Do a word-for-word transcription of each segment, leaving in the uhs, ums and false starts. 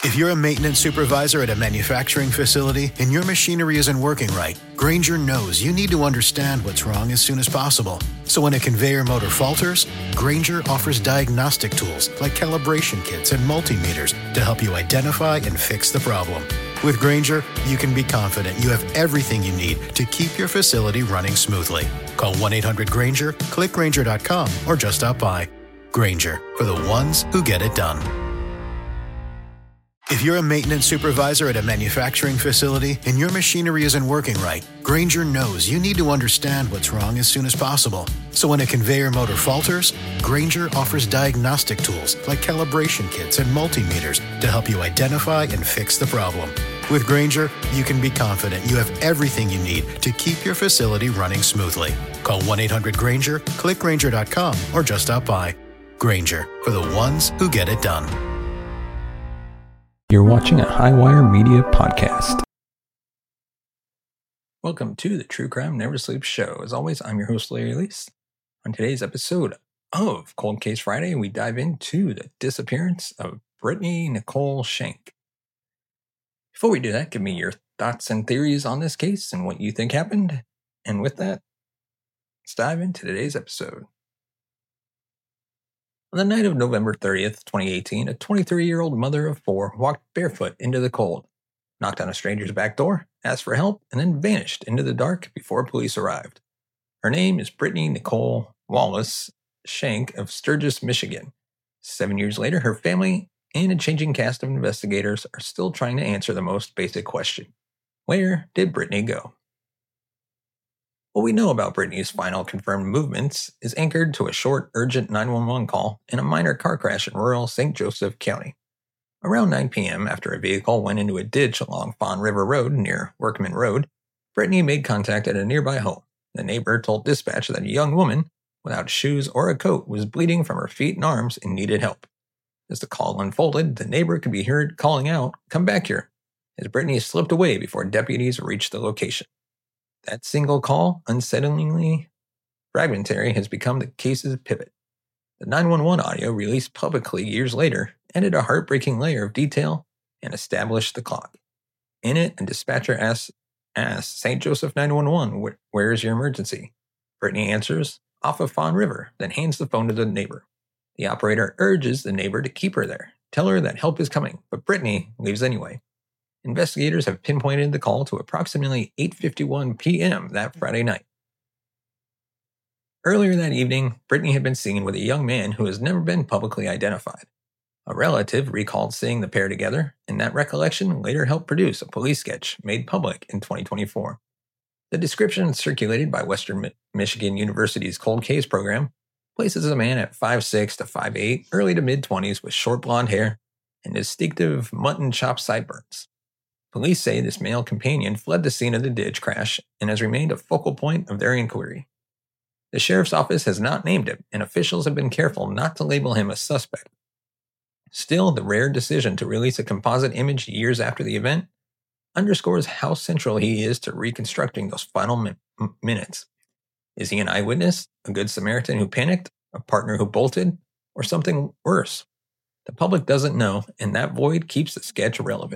If you're a maintenance supervisor at a manufacturing facility and your machinery isn't working right, Grainger knows you need to understand what's wrong as soon as possible. So when a conveyor motor falters, Grainger offers diagnostic tools like calibration kits and multimeters to help you identify and fix the problem. With Grainger, you can be confident you have everything you need to keep your facility running smoothly. Call one eight hundred Grainger, click Grainger dot com, or just stop by. Grainger, for the ones who get it done. If you're a maintenance supervisor at a manufacturing facility and your machinery isn't working right, Grainger knows you need to understand what's wrong as soon as possible. So when a conveyor motor falters, Grainger offers diagnostic tools like calibration kits and multimeters to help you identify and fix the problem. With Grainger, you can be confident you have everything you need to keep your facility running smoothly. Call one eight hundred Grainger, click Grainger dot com, or just stop by. Grainger, for the ones who get it done. You're watching a Highwire Media podcast. Welcome to the True Crime Never Sleeps show. As always, I'm your host, Larry Lease. On today's episode of Cold Case Friday, we dive into the disappearance of Brittany Nicole Shank. Before we do that, give me your thoughts and theories on this case and what you think happened. And with that, let's dive into today's episode. On the night of November thirtieth, twenty eighteen, a twenty-three-year-old mother of four walked barefoot into the cold, knocked on a stranger's back door, asked for help, and then vanished into the dark before police arrived. Her name is Brittany Nicole Wallace Shank of Sturgis, Michigan. Seven years later, her family and a changing cast of investigators are still trying to answer the most basic question. Where did Brittany go? What we know about Brittany's final confirmed movements is anchored to a short, urgent nine one one call in a minor car crash in rural Saint Joseph County. Around nine p.m., after a vehicle went into a ditch along Fawn River Road near Workman Road, Brittany made contact at a nearby home. The neighbor told dispatch that a young woman, without shoes or a coat, was bleeding from her feet and arms and needed help. As the call unfolded, the neighbor could be heard calling out, "Come back here," as Brittany slipped away before deputies reached the location. That single call, unsettlingly fragmentary, has become the case's pivot. The nine one one audio, released publicly years later, added a heartbreaking layer of detail and established the clock. In it, a dispatcher asks, asks Saint Joseph nine one one, "Where is your emergency?" Brittany answers, "Off of Fawn River," then hands the phone to the neighbor. The operator urges the neighbor to keep her there, tell her that help is coming, but Brittany leaves anyway. Investigators have pinpointed the call to approximately eight fifty-one p.m. that Friday night. Earlier that evening, Brittany had been seen with a young man who has never been publicly identified. A relative recalled seeing the pair together, and that recollection later helped produce a police sketch made public in twenty twenty-four. The description circulated by Western Mi- Michigan University's Cold Case program places a man at five six to five eight, early to mid-twenties with short blonde hair and distinctive mutton chop sideburns. Police say this male companion fled the scene of the ditch crash and has remained a focal point of their inquiry. The sheriff's office has not named him, and officials have been careful not to label him a suspect. Still, the rare decision to release a composite image years after the event underscores how central he is to reconstructing those final mi- minutes. Is he an eyewitness, a good Samaritan who panicked, a partner who bolted, or something worse? The public doesn't know, and that void keeps the sketch relevant.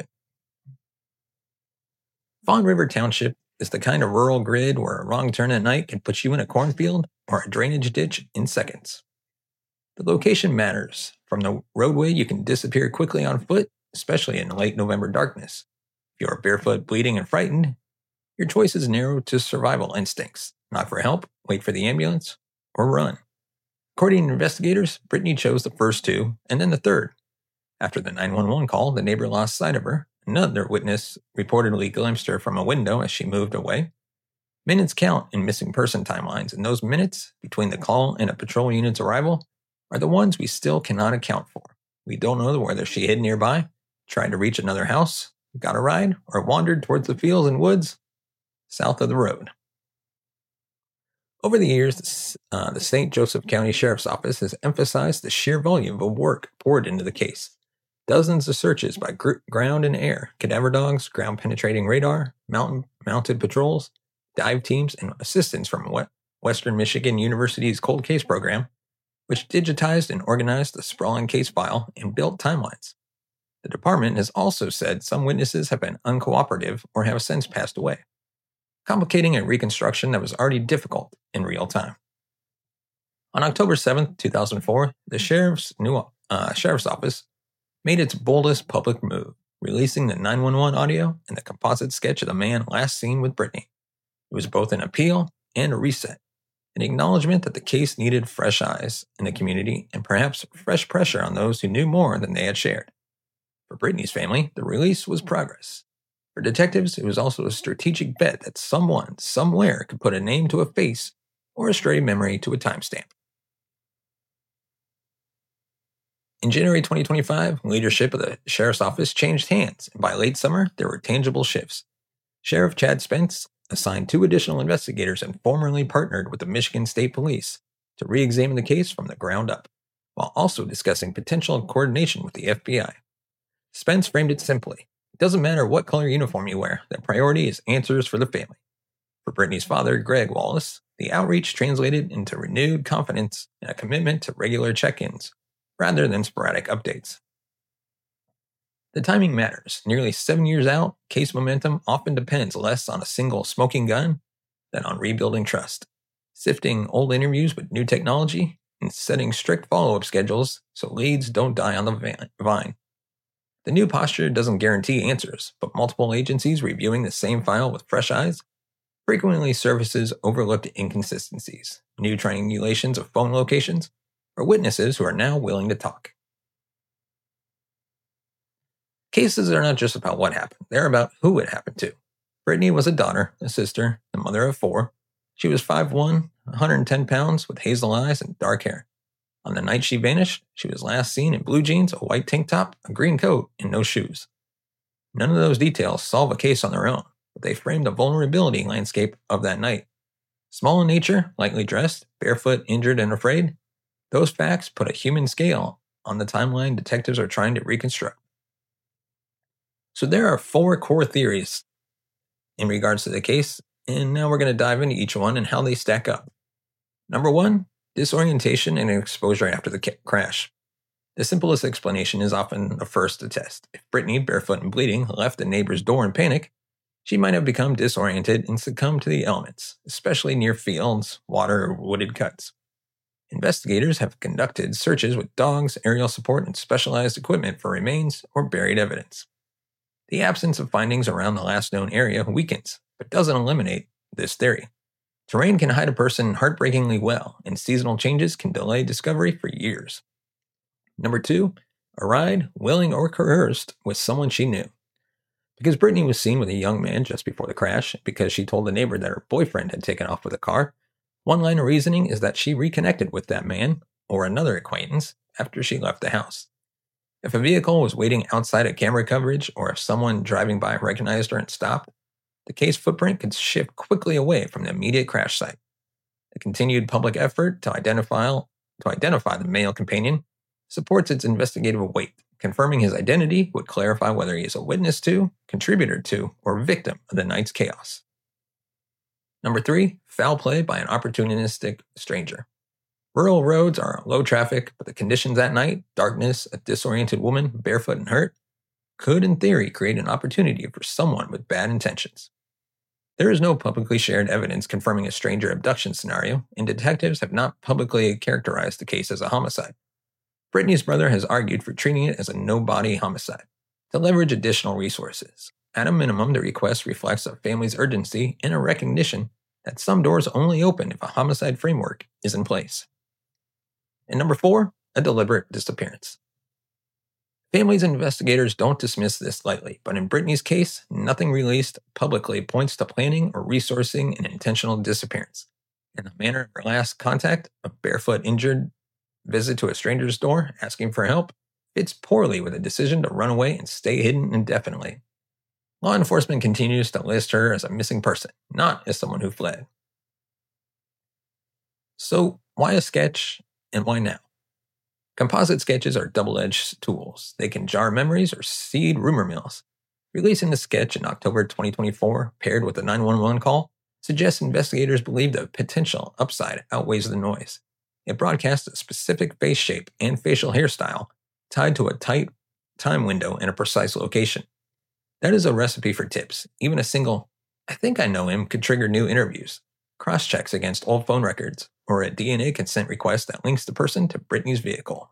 Fawn River Township is the kind of rural grid where a wrong turn at night can put you in a cornfield or a drainage ditch in seconds. The location matters. From the roadway, you can disappear quickly on foot, especially in late November darkness. If you are barefoot, bleeding, and frightened, your choice is narrowed to survival instincts. Knock for help, wait for the ambulance, or run. According to investigators, Brittany chose the first two, and then the third. After the nine one one call, the neighbor lost sight of her. Another witness reportedly glimpsed her from a window as she moved away. Minutes count in missing person timelines, and those minutes between the call and a patrol unit's arrival are the ones we still cannot account for. We don't know whether she hid nearby, tried to reach another house, got a ride, or wandered towards the fields and woods south of the road. Over the years, uh, the Saint Joseph County Sheriff's Office has emphasized the sheer volume of work poured into the case. Dozens of searches by gr- ground and air, cadaver dogs, ground-penetrating radar, mountain mounted patrols, dive teams, and assistance from Western Michigan University's Cold Case program, which digitized and organized the sprawling case file and built timelines. The department has also said some witnesses have been uncooperative or have since passed away, complicating a reconstruction that was already difficult in real time. On October seventh, two thousand four, the sheriff's new uh, sheriff's office made its boldest public move, releasing the nine one one audio and the composite sketch of the man last seen with Brittany. It was both an appeal and a reset, an acknowledgement that the case needed fresh eyes in the community and perhaps fresh pressure on those who knew more than they had shared. For Brittany's family, the release was progress. For detectives, it was also a strategic bet that someone, somewhere, could put a name to a face or a stray memory to a timestamp. In January twenty twenty-five, leadership of the sheriff's office changed hands, and by late summer, there were tangible shifts. Sheriff Chad Spence assigned two additional investigators and formally partnered with the Michigan State Police to re-examine the case from the ground up, while also discussing potential coordination with the F B I. Spence framed it simply. It doesn't matter what color uniform you wear, the priority is answers for the family. For Brittany's father, Greg Wallace, the outreach translated into renewed confidence and a commitment to regular check-ins, rather than sporadic updates. The timing matters. Nearly seven years out, case momentum often depends less on a single smoking gun than on rebuilding trust, sifting old interviews with new technology, and setting strict follow-up schedules so leads don't die on the vine. The new posture doesn't guarantee answers, but multiple agencies reviewing the same file with fresh eyes frequently surfaces overlooked inconsistencies, new triangulations of phone locations, or witnesses who are now willing to talk. Cases are not just about what happened, they're about who it happened to. Brittany was a daughter, a sister, the mother of four. She was five foot one, one hundred ten pounds, with hazel eyes and dark hair. On the night she vanished, she was last seen in blue jeans, a white tank top, a green coat, and no shoes. None of those details solve a case on their own, but they frame the vulnerability landscape of that night. Small in nature, lightly dressed, barefoot, injured, and afraid, those facts put a human scale on the timeline detectives are trying to reconstruct. So there are four core theories in regards to the case, and now we're going to dive into each one and how they stack up. Number one, disorientation and exposure after the crash. The simplest explanation is often the first to test. If Brittany, barefoot and bleeding, left the neighbor's door in panic, she might have become disoriented and succumbed to the elements, especially near fields, water, or wooded cuts. Investigators have conducted searches with dogs, aerial support, and specialized equipment for remains or buried evidence. The absence of findings around the last known area weakens, but doesn't eliminate this theory. Terrain can hide a person heartbreakingly well, and seasonal changes can delay discovery for years. Number two, a ride, willing or coerced, with someone she knew. Because Brittany was seen with a young man just before the crash, because she told the neighbor that her boyfriend had taken off with a car, one line of reasoning is that she reconnected with that man, or another acquaintance, after she left the house. If a vehicle was waiting outside of camera coverage, or if someone driving by recognized her and stopped, the case footprint could shift quickly away from the immediate crash site. The continued public effort to identify, to identify the male companion supports its investigative weight. Confirming his identity would clarify whether he is a witness to, contributor to, or victim of the night's chaos. Number three, foul play by an opportunistic stranger. Rural roads are low traffic, but the conditions at night, darkness, a disoriented woman, barefoot and hurt, could in theory create an opportunity for someone with bad intentions. There is no publicly shared evidence confirming a stranger abduction scenario, and detectives have not publicly characterized the case as a homicide. Brittany's brother has argued for treating it as a no-body homicide, to leverage additional resources. At a minimum, the request reflects a family's urgency and a recognition that some doors only open if a homicide framework is in place. And number four, a deliberate disappearance. Families and investigators don't dismiss this lightly, but in Brittany's case, nothing released publicly points to planning or resourcing an intentional disappearance. In the manner of her last contact, a barefoot injured visit to a stranger's door asking for help, fits poorly with a decision to run away and stay hidden indefinitely. Law enforcement continues to list her as a missing person, not as someone who fled. So, why a sketch and why now? Composite sketches are double-edged tools. They can jar memories or seed rumor mills. Releasing the sketch in October twenty twenty-four, paired with a nine one one call, suggests investigators believe the potential upside outweighs the noise. It broadcasts a specific face shape and facial hairstyle tied to a tight time window and a precise location. That is a recipe for tips. Even a single, "I think I know him," could trigger new interviews, cross-checks against old phone records, or a D N A consent request that links the person to Brittany's vehicle.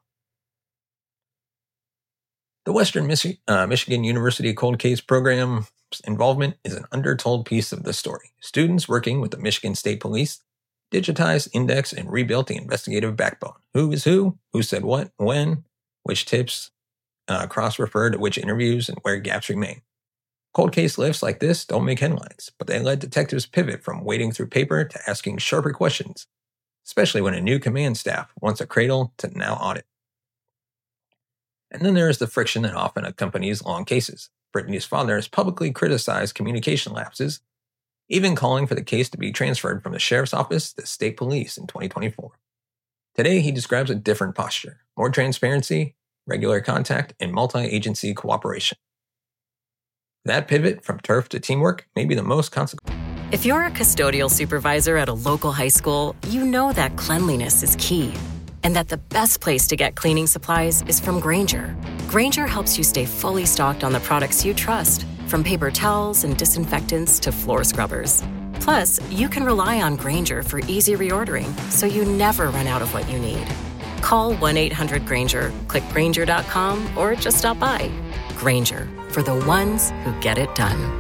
The Western Michi- uh, Michigan University Cold Case Program's involvement is an undertold piece of the story. Students working with the Michigan State Police digitized, indexed, and rebuilt the investigative backbone. Who is who? Who said what? When? Which tips uh, cross-refer to which interviews and where gaps remain. Cold case lifts like this don't make headlines, but they let detectives pivot from wading through paper to asking sharper questions, especially when a new command staff wants a cradle to now audit. And then there is the friction that often accompanies long cases. Brittany's father has publicly criticized communication lapses, even calling for the case to be transferred from the sheriff's office to state police in twenty twenty-four. Today, he describes a different posture: more transparency, regular contact, and multi-agency cooperation. That pivot from turf to teamwork may be the most consequential. If you're a custodial supervisor at a local high school, you know that cleanliness is key, and that the best place to get cleaning supplies is from Grainger. Grainger helps you stay fully stocked on the products you trust, from paper towels and disinfectants to floor scrubbers. Plus, you can rely on Grainger for easy reordering, so you never run out of what you need. Call one eight hundred Grainger, click Grainger dot com, or just stop by. Grainger, for the ones who get it done.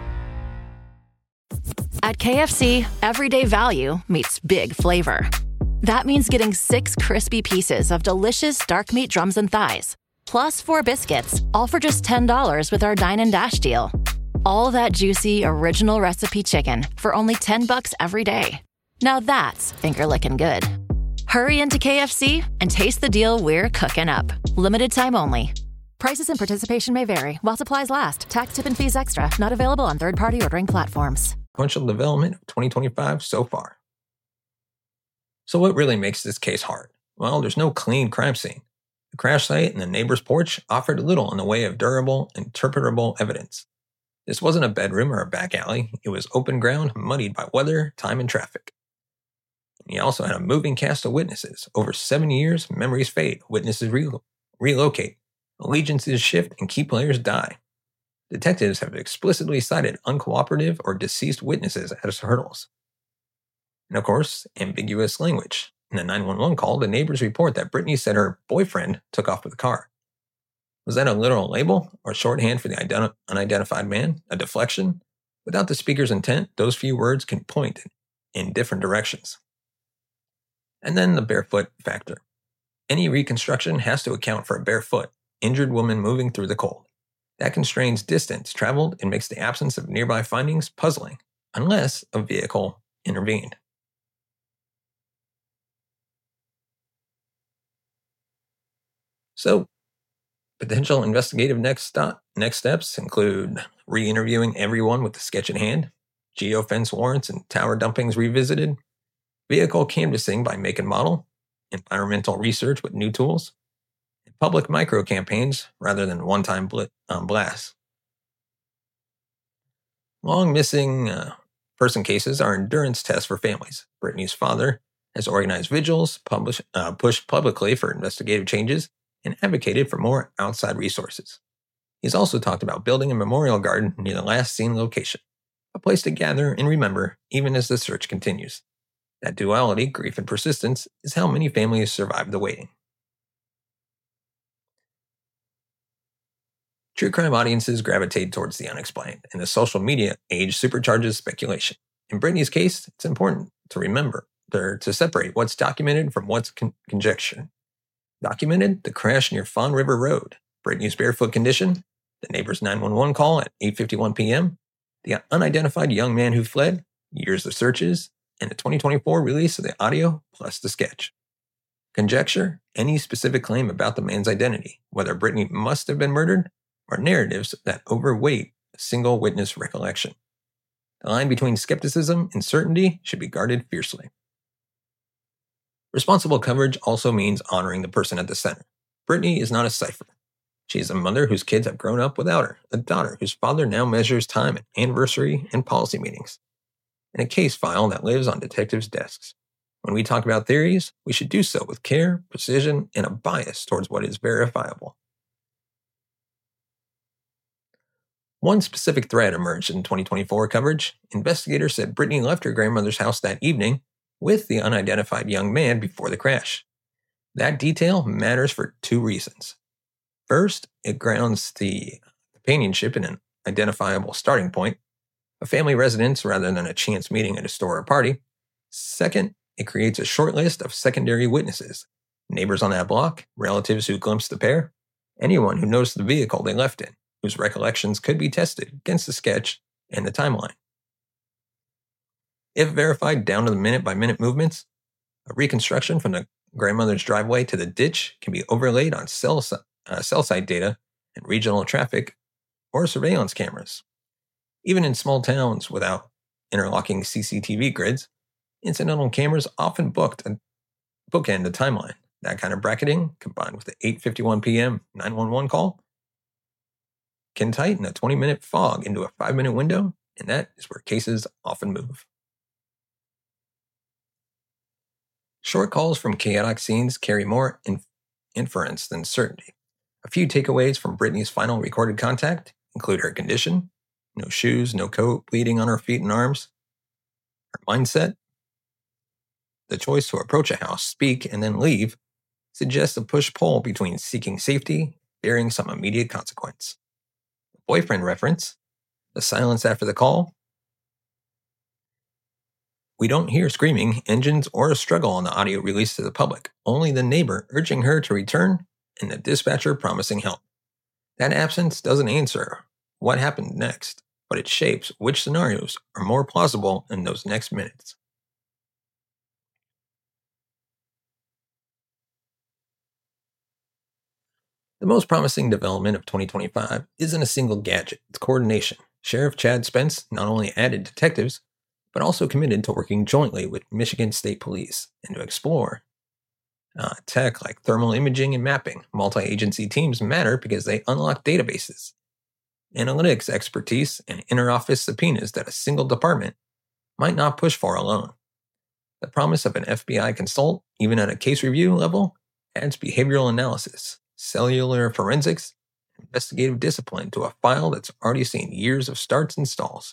At K F C, everyday value meets big flavor. That means getting six crispy pieces of delicious dark meat drums and thighs, plus four biscuits, all for just ten dollars with our Dine and Dash deal. All that juicy, original recipe chicken for only ten bucks every day. Now that's finger-licking good. Hurry into K F C and taste the deal we're cooking up. Limited time only. Prices and participation may vary while supplies last. Tax, tip, and fees extra. Not available on third-party ordering platforms. Sequential development of twenty twenty-five so far. So what really makes this case hard? Well, there's no clean crime scene. The crash site and the neighbor's porch offered little in the way of durable, interpretable evidence. This wasn't a bedroom or a back alley. It was open ground muddied by weather, time, and traffic. And he also had a moving cast of witnesses. Over seven years, memories fade, witnesses re- relocate, allegiances shift, and key players die. Detectives have explicitly cited uncooperative or deceased witnesses as hurdles. And of course, ambiguous language. In the nine one one call, the neighbors report that Brittany said her boyfriend took off with the car. Was that a literal label or shorthand for the ident- unidentified man? A deflection? Without the speaker's intent, those few words can point in different directions. And then the barefoot factor. Any reconstruction has to account for a barefoot, injured woman moving through the cold. That constrains distance traveled and makes the absence of nearby findings puzzling, unless a vehicle intervened. So, potential investigative next stop, next steps include re-interviewing everyone with the sketch in hand, geofence warrants and tower dumpings revisited, vehicle canvassing by make and model, environmental research with new tools, and public micro-campaigns rather than one-time bl- um, blasts. Long missing uh, person cases are endurance tests for families. Brittany's father has organized vigils, publish, uh, pushed publicly for investigative changes, and advocated for more outside resources. He's also talked about building a memorial garden near the last seen location, a place to gather and remember even as the search continues. That duality, grief and persistence, is how many families survive the waiting. True crime audiences gravitate towards the unexplained, and the social media age supercharges speculation. In Brittany's case, it's important to remember, or to separate what's documented from what's con- conjecture. Documented, the crash near Fawn River Road, Brittany's barefoot condition, the neighbor's nine one one call at eight fifty-one p.m., the unidentified young man who fled, years of searches, and the twenty twenty-four release of the audio plus the sketch. Conjecture, any specific claim about the man's identity, whether Brittany must have been murdered, or narratives that overweight a single witness recollection. The line between skepticism and certainty should be guarded fiercely. Responsible coverage also means honoring the person at the center. Brittany is not a cipher. She is a mother whose kids have grown up without her, a daughter whose father now measures time at anniversary and policy meetings, and a case file that lives on detectives' desks. When we talk about theories, we should do so with care, precision, and a bias towards what is verifiable. One specific thread emerged in twenty twenty-four coverage. Investigators said Brittany left her grandmother's house that evening with the unidentified young man before the crash. That detail matters for two reasons. First, it grounds the companionship in an identifiable starting point, a family residence rather than a chance meeting at a store or party. Second, it creates a short list of secondary witnesses, neighbors on that block, relatives who glimpsed the pair, anyone who noticed the vehicle they left in, whose recollections could be tested against the sketch and the timeline. If verified down to the minute-by-minute movements, a reconstruction from the grandmother's driveway to the ditch can be overlaid on cell, uh, cell site data and regional traffic or surveillance cameras. Even in small towns without interlocking C C T V grids, incidental cameras often booked a bookend a timeline. That kind of bracketing, combined with the eight fifty-one p.m. nine one one call, can tighten a twenty-minute fog into a five-minute window, and that is where cases often move. Short calls from chaotic scenes carry more inf- inference than certainty. A few takeaways from Brittany's final recorded contact include her condition, no shoes, no coat, bleeding on her feet and arms, her mindset. The choice to approach a house, speak, and then leave suggests a push-pull between seeking safety, bearing some immediate consequence. The boyfriend reference, the silence after the call. We don't hear screaming, engines, or a struggle on the audio released to the public, only the neighbor urging her to return and the dispatcher promising help. That absence doesn't answer what happened next, but it shapes which scenarios are more plausible in those next minutes. The most promising development of twenty twenty-five isn't a single gadget, it's coordination. Sheriff Chad Spence not only added detectives, but also committed to working jointly with Michigan State Police and to explore uh, tech like thermal imaging and mapping. Multi-agency teams matter because they unlock databases, analytics expertise, and inter-office subpoenas that a single department might not push for alone. The promise of an F B I consult, even at a case review level, adds behavioral analysis, cellular forensics, and investigative discipline to a file that's already seen years of starts and stalls.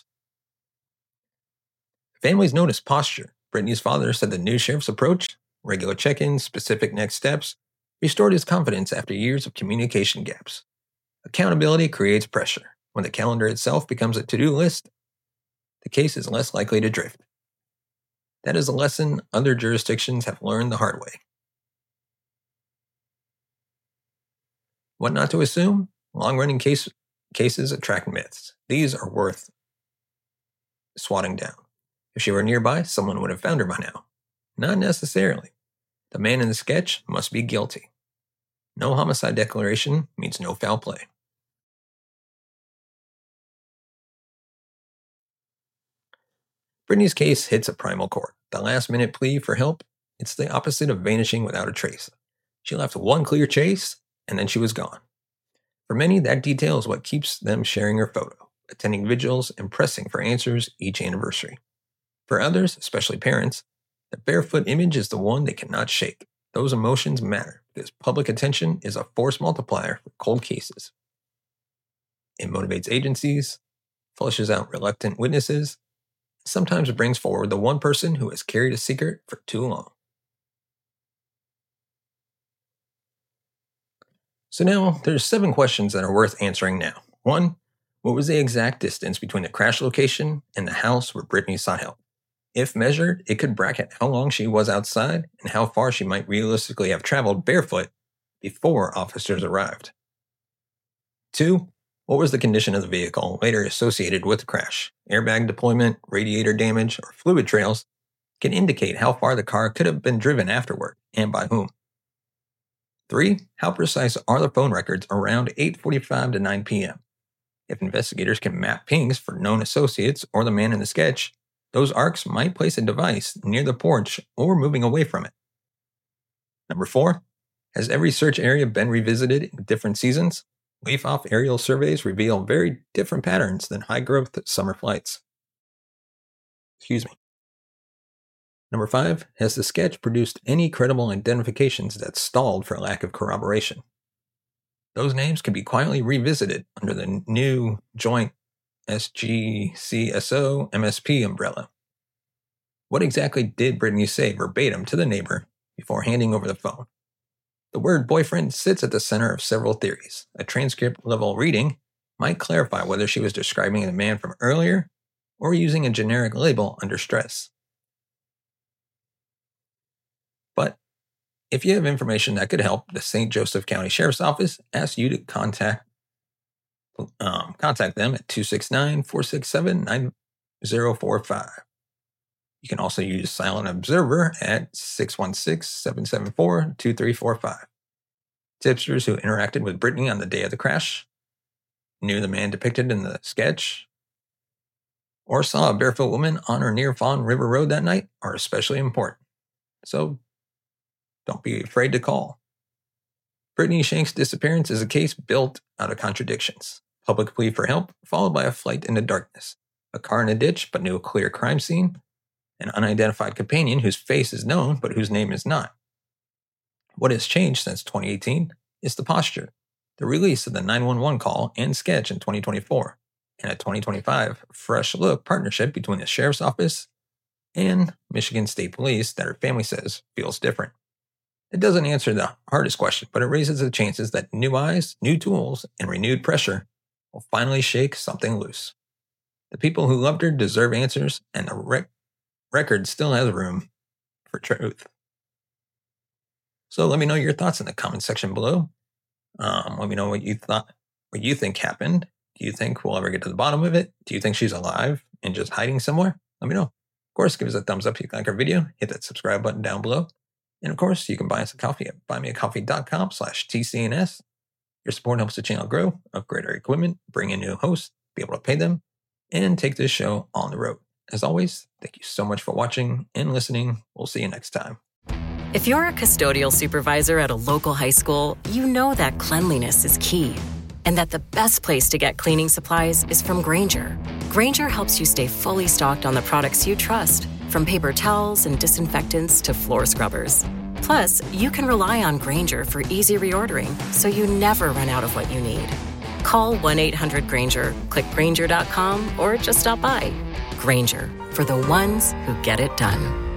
Families notice posture. Brittany's father said the new sheriff's approach, regular check-ins, specific next steps, restored his confidence after years of communication gaps. Accountability creates pressure. When the calendar itself becomes a to-do list, the case is less likely to drift. That is a lesson other jurisdictions have learned the hard way. What not to assume? Long-running case, cases attract myths. These are worth swatting down. If she were nearby, someone would have found her by now. Not necessarily. The man in the sketch must be guilty. No homicide declaration means no foul play. Brittany's case hits a primal chord. The last-minute plea for help, it's the opposite of vanishing without a trace. She left one clear chase, and then she was gone. For many, that detail is what keeps them sharing her photo, attending vigils, and pressing for answers each anniversary. For others, especially parents, the barefoot image is the one they cannot shake. Those emotions matter because public attention is a force multiplier for cold cases. It motivates agencies, flushes out reluctant witnesses, sometimes brings forward the one person who has carried a secret for too long. So now, there's seven questions that are worth answering now. One, what was the exact distance between the crash location and the house where Brittany sought help? If measured, it could bracket how long she was outside and how far she might realistically have traveled barefoot before officers arrived. Two, what was the condition of the vehicle later associated with the crash? Airbag deployment, radiator damage, or fluid trails can indicate how far the car could have been driven afterward and by whom. Three, how precise are the phone records around eight forty-five to nine p.m.? If investigators can map pings for known associates or the man in the sketch, those arcs might place a device near the porch or moving away from it. Number four, has every search area been revisited in different seasons? Leaf-off aerial surveys reveal very different patterns than high-growth summer flights. Excuse me. Number five, has the sketch produced any credible identifications that stalled for lack of corroboration? Those names can be quietly revisited under the new Joint S G C S O M S P umbrella. What exactly did Brittany say verbatim to the neighbor before handing over the phone? The word boyfriend sits at the center of several theories. A transcript-level reading might clarify whether she was describing the man from earlier or using a generic label under stress. But if you have information that could help, the Saint Joseph County Sheriff's Office asks you to contact um, contact them at two six nine, four six seven, nine zero four five. You can also use Silent Observer at six one six, seven seven four, two three four five. Tipsters who interacted with Brittany on the day of the crash, knew the man depicted in the sketch, or saw a barefoot woman on or near Fawn River Road that night are especially important. So don't be afraid to call. Brittany Shanks' disappearance is a case built out of contradictions. Public plea for help, followed by a flight into darkness. A car in a ditch, but no clear crime scene. An unidentified companion whose face is known, but whose name is not. What has changed since twenty eighteen is the posture. The release of the nine one one call and sketch in twenty twenty-four, and a twenty twenty-five fresh look partnership between the Sheriff's Office and Michigan State Police that her family says feels different. It doesn't answer the hardest question, but it raises the chances that new eyes, new tools, and renewed pressure will finally shake something loose. The people who loved her deserve answers, and the rec- record still has room for truth. So let me know your thoughts in the comment section below. Um, let me know what you thought, what you think happened. Do you think we'll ever get to the bottom of it? Do you think she's alive and just hiding somewhere? Let me know. Of course, give us a thumbs up if you like our video. Hit that subscribe button down below. And of course, you can buy us a coffee at buymeacoffee.com slash TCNS. Your support helps the channel grow, upgrade our equipment, bring in new hosts, be able to pay them, and take this show on the road. As always, thank you so much for watching and listening. We'll see you next time. If you're a custodial supervisor at a local high school, you know that cleanliness is key, and that the best place to get cleaning supplies is from Grainger. Grainger helps you stay fully stocked on the products you trust, from paper towels and disinfectants to floor scrubbers. Plus, you can rely on Grainger for easy reordering, so you never run out of what you need. Call one eight hundred Grainger, click Grainger dot com, or just stop by. Grainger, for the ones who get it done.